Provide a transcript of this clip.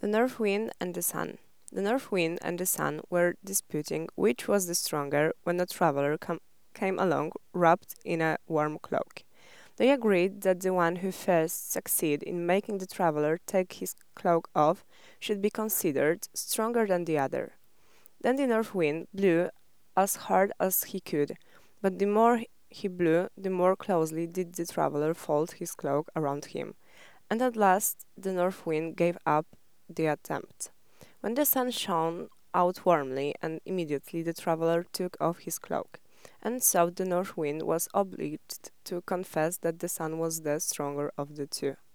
North Wind and the Sun. The North Wind and the Sun were disputing which was the stronger when a traveler came along wrapped in a warm cloak. They agreed that the one who first succeeded in making the traveler take his cloak off should be considered stronger than the other. Then the North Wind blew as hard as he could, but the more he blew, the more closely did the traveler fold his cloak around him, and at last the North Wind gave up the attempt. When the sun shone out warmly, and immediately the traveler took off his cloak, and so the North Wind was obliged to confess that the sun was the stronger of the two.